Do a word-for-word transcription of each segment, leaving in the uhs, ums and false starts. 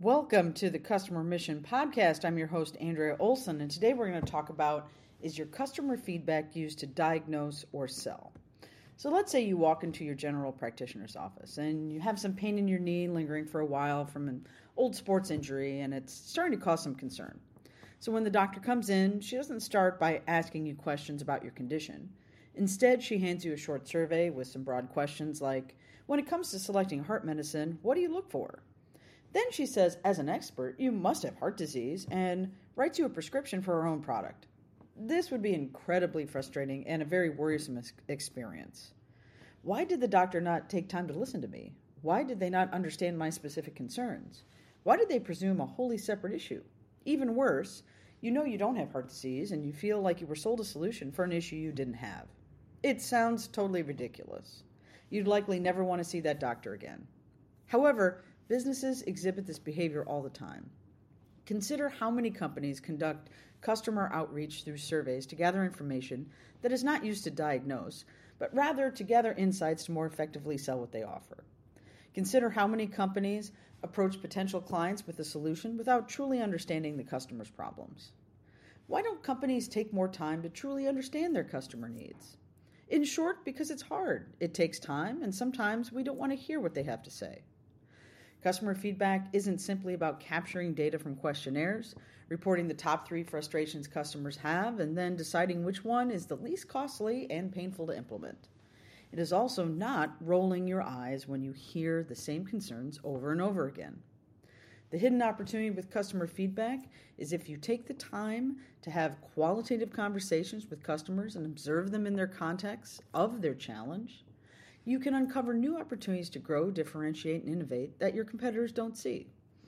Welcome to the Customer Mission Podcast. I'm your host, Andrea Olson, and today we're going to talk about, is your customer feedback used to diagnose or sell? So let's say you walk into your general practitioner's office and you have some pain in your knee lingering for a while from an old sports injury, and it's starting to cause some concern. So when the doctor comes in, she doesn't start by asking you questions about your condition. Instead, she hands you a short survey with some broad questions like, when it comes to selecting heart medicine, what do you look for? Then she says, as an expert, you must have heart disease, and writes you a prescription for her own product. This would be incredibly frustrating and a very worrisome experience. Why did the doctor not take time to listen to me? Why did they not understand my specific concerns? Why did they presume a wholly separate issue? Even worse, you know you don't have heart disease, and you feel like you were sold a solution for an issue you didn't have. It sounds totally ridiculous. You'd likely never want to see that doctor again. However, businesses exhibit this behavior all the time. Consider how many companies conduct customer outreach through surveys to gather information that is not used to diagnose, but rather to gather insights to more effectively sell what they offer. Consider how many companies approach potential clients with a solution without truly understanding the customer's problems. Why don't companies take more time to truly understand their customer needs? In short, because it's hard. It takes time, and sometimes we don't want to hear what they have to say. Customer feedback isn't simply about capturing data from questionnaires, reporting the top three frustrations customers have, and then deciding which one is the least costly and painful to implement. It is also not rolling your eyes when you hear the same concerns over and over again. The hidden opportunity with customer feedback is if you take the time to have qualitative conversations with customers and observe them in their context of their challenge, you can uncover new opportunities to grow, differentiate, and innovate that your competitors don't see.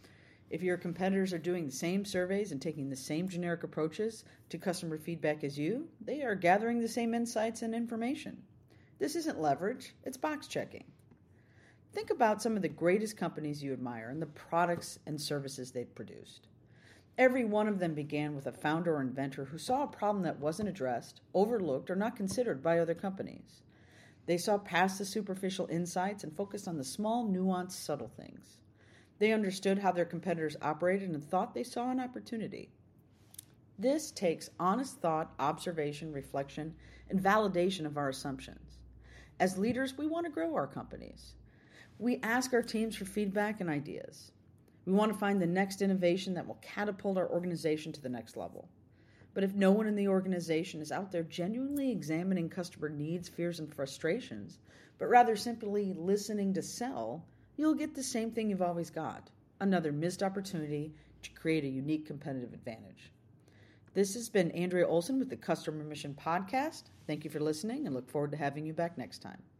If your competitors are doing the same surveys and taking the same generic approaches to customer feedback as you, they are gathering the same insights and information. This isn't leverage, it's box checking. Think about some of the greatest companies you admire and the products and services they've produced. Every one of them began with a founder or inventor who saw a problem that wasn't addressed, overlooked, or not considered by other companies. They saw past the superficial insights and focused on the small, nuanced, subtle things. They understood how their competitors operated and thought they saw an opportunity. This takes honest thought, observation, reflection, and validation of our assumptions. As leaders, we want to grow our companies. We ask our teams for feedback and ideas. We want to find the next innovation that will catapult our organization to the next level. But if no one in the organization is out there genuinely examining customer needs, fears, and frustrations, but rather simply listening to sell, you'll get the same thing you've always got, another missed opportunity to create a unique competitive advantage. This has been Andrea Olson with the Customer Mission Podcast. Thank you for listening and look forward to having you back next time.